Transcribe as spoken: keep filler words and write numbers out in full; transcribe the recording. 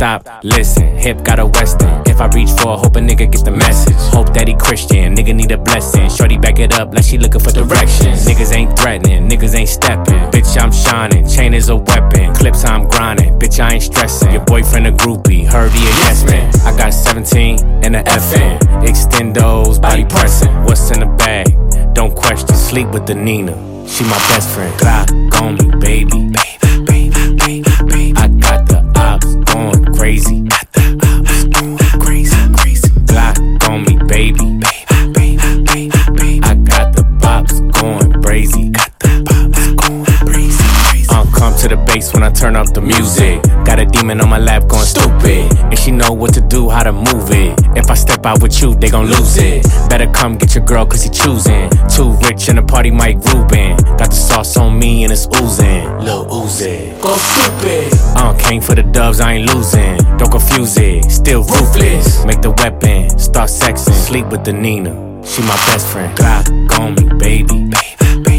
stop, listen. Hip got a western. If I reach for, hope a nigga get the message. Hope that he Christian, nigga need a blessing. Shorty back it up like she looking for directions. Niggas ain't threatening, niggas ain't stepping. Bitch, I'm shining, chain is a weapon. Clips, I'm grinding, bitch, I ain't stressing. Your boyfriend a groupie, heard he a yes man. I got seventeen and a F N. Extendos, body pressing. What's in the bag? Don't question, sleep with the Nina. She my best friend. Glock on me, baby. Baby, baby, baby, baby. I got the ops going crazy. Got the ops going crazy, crazy. Glock on me, baby. Baby, baby, baby, baby. I got the pops going crazy. Got the pops going crazy, crazy. I'll come to the bass when I turn up the music. Got a demon on my lap going stupid. And she know what to do, how to move it. If I step out with you, they gon' lose it. Better come get your girl cause he choosing. Too rich in the party, Mike Rubin. Got the sauce on me and it's oozing. Lil Uzi, go stupid. Uh, came for the dubs, I ain't losing. Don't confuse it, still ruthless. Make the weapon, start sexing. Sleep with the Nina, she my best friend. Glock on me, baby. Baby, baby.